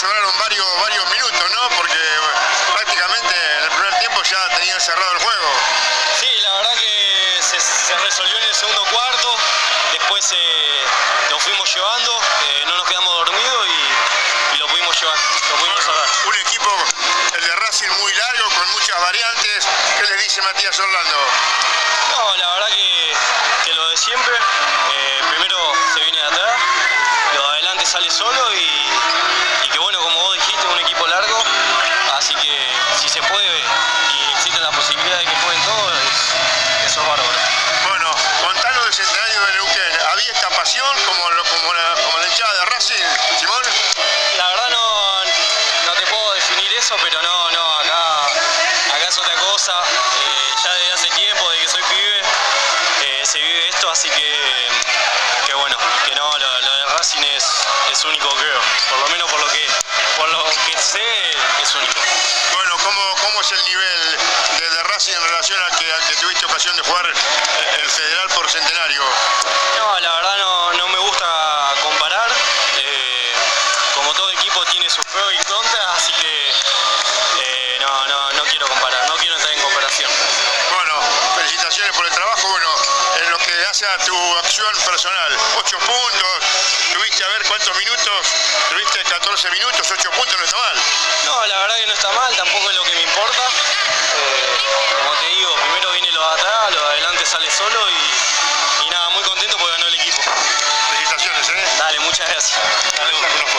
sobraron varios minutos, ¿no? Porque prácticamente en el primer tiempo ya tenían cerrado el juego. Sí, la verdad que se resolvió en el segundo cuarto, después lo fuimos llevando, no nos quedamos dormidos y lo pudimos llevar, lo pudimos cerrar. Un equipo, el de Racing, muy largo, con muchas variantes. ¿Qué les dice Matías Orlando? No, la verdad que lo de siempre, primero se viene de atrás, lo de adelante sale solo y que bueno, como vos dijiste, un equipo largo, así que si se puede y existen las posibilidades de que jueguen todos, eso es bárbaro. Bueno, contanos del centenario de Neuquén. ¿Había esta pasión como la hinchada de Racing, Simón? La verdad no te puedo definir eso, pero no, acá es otra cosa, ya desde hace tiempo, desde que soy pibe, se vive esto, así que bueno, que no, lo de Racing es único, creo, por lo menos por lo que sé, es único. Bueno, ¿cómo es el nivel de Racing en relación al que tuviste ocasión de jugar el Federal por Centenario? No, la verdad no me gusta comparar, como todo equipo tiene sus pros y contras, así que no quiero comparar, no quiero entrar en comparación. Bueno, felicitaciones por el trabajo. Bueno, en lo que hace a tu acción personal, 8 puntos, tuviste a ver cuántos minutos, tuviste 14 minutos, 8 puntos, no está mal. No, la verdad que no está mal, tampoco es lo que me importa. Como te digo, primero viene lo de atrás, lo de adelante sale solo y nada, muy contento porque ganó el equipo. Felicitaciones, Dale, muchas gracias. Dale,